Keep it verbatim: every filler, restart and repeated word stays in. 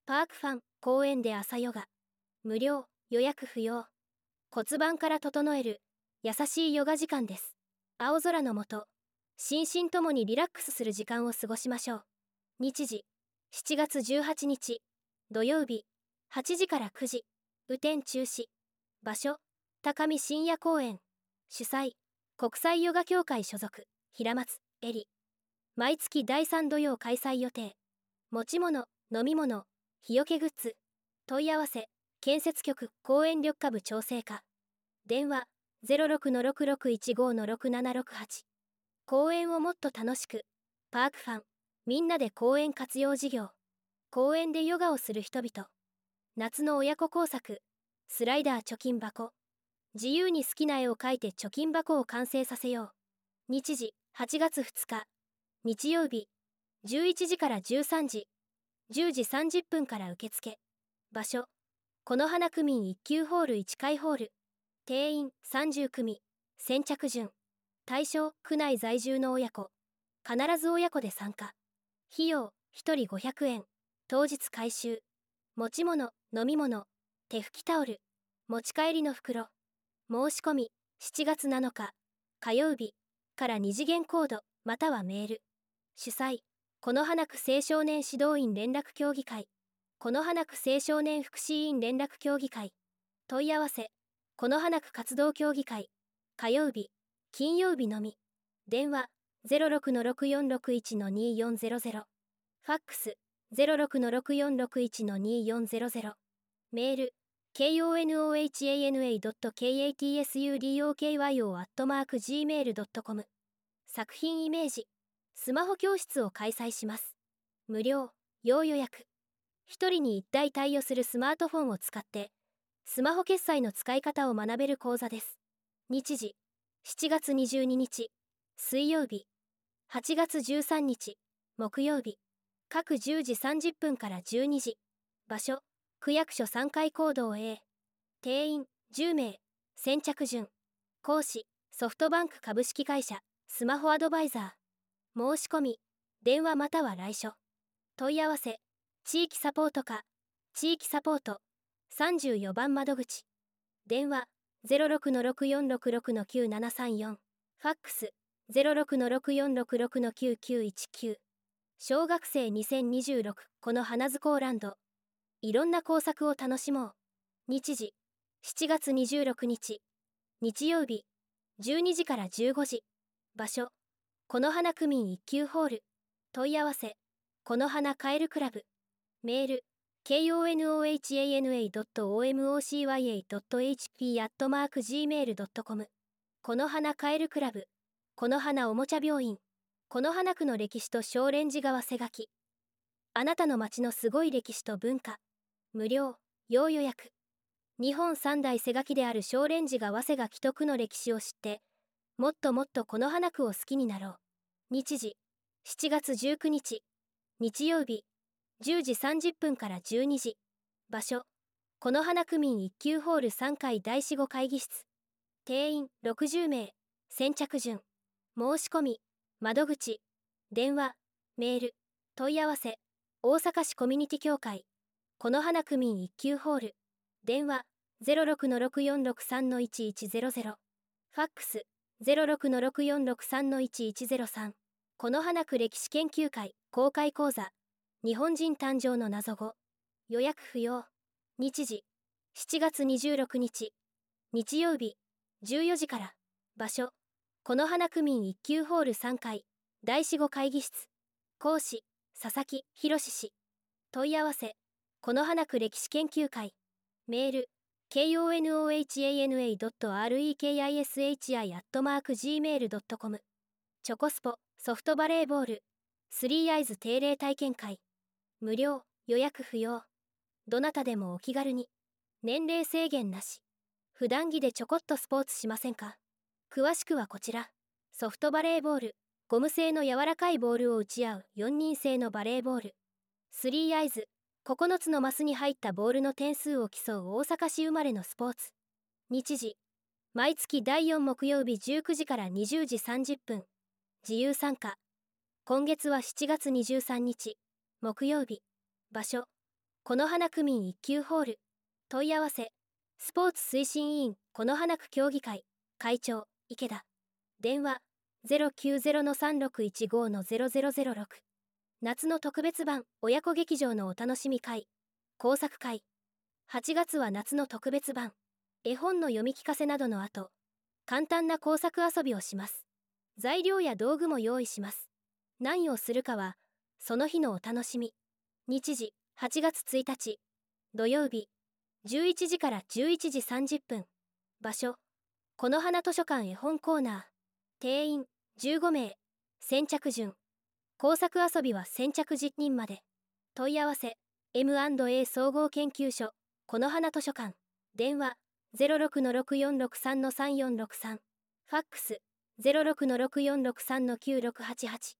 パークファン、公園で朝ヨガ。無料、予約不要。骨盤から整える、優しいヨガ時間です。青空の下、心身ともにリラックスする時間を過ごしましょう。日時、しちがつじゅうはちにち、土曜日、はちじからくじ、雨天中止。場所、高見深夜公園。主催、国際ヨガ協会所属、平松、エリ。毎月だいさん土曜開催予定。持ち物、飲み物、日よけグッズ。問い合わせ、建設局公園緑化部調整課。電話、ゼロろくのろくろくいちごのろくななろくはち。公園をもっと楽しく。パークファン、みんなで公園活用事業。公園でヨガをする人々。夏の親子工作、スライダー貯金箱。自由に好きな絵を描いて貯金箱を完成させよう。日時、はちがつふつか。日曜日、じゅういちじからじゅうさんじ、じゅうじさんじゅっぷんから受付。場所、この花区民いっ級ホールいちかいホール。定員さんじゅうくみ。先着順。対象、区内在住の親子。必ず親子で参加。費用、ひとりごひゃくえん。当日回収。持ち物、飲み物、手拭きタオル、持ち帰りの袋。申し込み、しちがつなのか、火曜日からに次元コード、またはメール。主催、この花区青少年指導員連絡協議会。この花区青少年福祉委員連絡協議会。問い合わせ、この花区活動協議会。火曜日、金曜日のみ。電話、ゼロろくのろくよんろくいちのによんゼロゼロ。ファックス、ゼロろくのろくよんろくいちのによんゼロゼロ。メール、コノハナドットカツスドクヨ アットマークジーメールドットコム。作品イメージ、スマホ教室を開催します。無料、要予約。一人に一台対応するスマートフォンを使って、スマホ決済の使い方を学べる講座です。日時、しちがつにじゅうににち、水曜日、はちがつじゅうさんにち、木曜日、各じゅうじさんじゅっぷんからじゅうにじ。場所、区役所さんかい講堂 A。定員じゅうめい。先着順。講師、ソフトバンク株式会社、スマホアドバイザー。申し込み、電話または来所。問い合わせ、地域サポート課、地域サポート、さんじゅうよばん窓口。電話、ゼロろくのろくよんろくろくのきゅうななさんよん。ファックス、ゼロろくのろくよんろくろくのきゅうきゅういちきゅう。小学生にせんにじゅうろく、この花図工ランド。いろんな工作を楽しもう。日時、しちがつにじゅうろくにち、日曜日、じゅうにじからじゅうごじ。場所、この花区民いっ級ホール。問い合わせ、この花カエルクラブ。メール、コノハナドットオーエムオーシーワイエードットエイチピー アットマークジーメールドットコム。この花カエルクラブ。この花おもちゃ病院。この花区の歴史と小蓮寺川瀬垣。あなたの街のすごい歴史と文化。無料、要予約。日本三大瀬垣である小蓮寺川瀬垣と区の歴史を知って、もっともっとこの花区を好きになろう。日時、しちがつじゅうくにち、日曜日、じゅうじさんじゅっぷんからじゅうにじ。場所、この花区民いっ級ホールさんかいだいしご会議室。定員ろくじゅうめい。先着順。申し込み、窓口、電話、メール、問い合わせ、大阪市コミュニティ協会。この花区民いっ級ホール。電話、ゼロろくのろくよんろくさんのいちいちゼロゼロ。ファックス、ゼロろくのろくよんろくさんのいちいちゼロさん。この花区歴史研究会公開講座。日本人誕生の謎語。予約不要。日時、しちがつにじゅうろくにち、日曜日、じゅうよじから。場所、この花区民いっ級ホールさんかいだいしご会議室。講師、佐々木博氏。問い合わせ、この花区歴史研究会。メール、コノハナドットレキシ アットマークジーメールドットコム。チョコスポ、ソフトバレーボール、スリーアイズ定例体験会。無料、予約不要。どなたでもお気軽に。年齢制限なし。普段着でちょこっとスポーツしませんか？詳しくはこちら。ソフトバレーボール、ゴム製の柔らかいボールを打ち合うよんにん制のバレーボール。スリーアイズ、ここのつのマスに入ったボールの点数を競う大阪市生まれのスポーツ。日時、毎月だいよん木曜日じゅうくじからにじゅうじさんじゅっぷん。自由参加。今月はしちがつにじゅうさんにち、木曜日。場所、 この花区民一級ホール。問い合わせスポーツ推進委員この花区協議会会長池田。電話 ゼロきゅうゼロのさんろくいちごのゼロゼロゼロろく。夏の特別版親子劇場のお楽しみ会工作会。はちがつは夏の特別版絵本の読み聞かせなどの後、簡単な工作遊びをします。材料や道具も用意します。何をするかはその日のお楽しみ。日時はちがつついたち土曜日じゅういちじからじゅういちじさんじゅっぷん。場所この花図書館絵本コーナー。定員じゅうごめい。先着順工作遊びは先着じゅうにんまで。問い合わせ エムアンドエー 総合研究所この花図書館。電話 ゼロろくのろくよんろくさんのさんよんろくさん。ファックス ゼロろくのろくよんろくさんのきゅうろくはちはち。